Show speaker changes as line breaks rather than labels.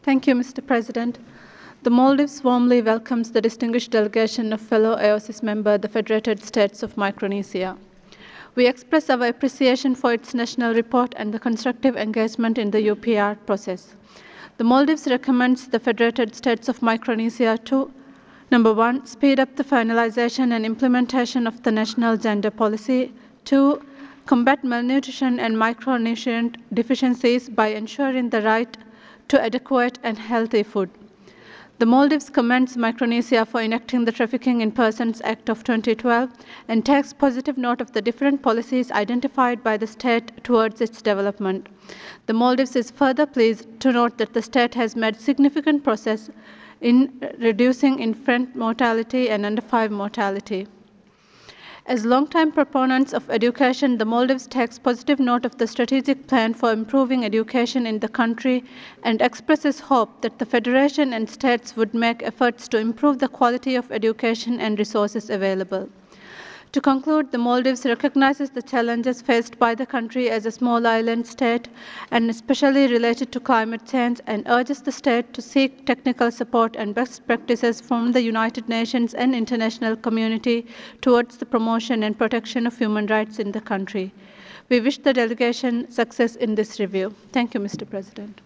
Thank you, Mr. President. The Maldives warmly welcomes the distinguished delegation of fellow AOSIS member, the Federated States of Micronesia. We express our appreciation for its national report and the constructive engagement in the UPR process. The Maldives recommends the Federated States of Micronesia to, number one, speed up the finalization and implementation of the national gender policy. Two, combat malnutrition and micronutrient deficiencies by ensuring the right to adequate and healthy food. The Maldives commends Micronesia for enacting the Trafficking in Persons Act of 2012 and takes positive note of the different policies identified by the state towards its development. The Maldives is further pleased to note that the state has made significant progress in reducing infant mortality and under 5 mortality. As long-time proponents of education, the Maldives takes positive note of the strategic plan for improving education in the country and expresses hope that the Federation and states would make efforts to improve the quality of education and resources available. To conclude, the Maldives recognizes the challenges faced by the country as a small island state, and especially related to climate change, and urges the state to seek technical support and best practices from the United Nations and international community towards the promotion and protection of human rights in the country. We wish the delegation success in this review. Thank you, Mr. President.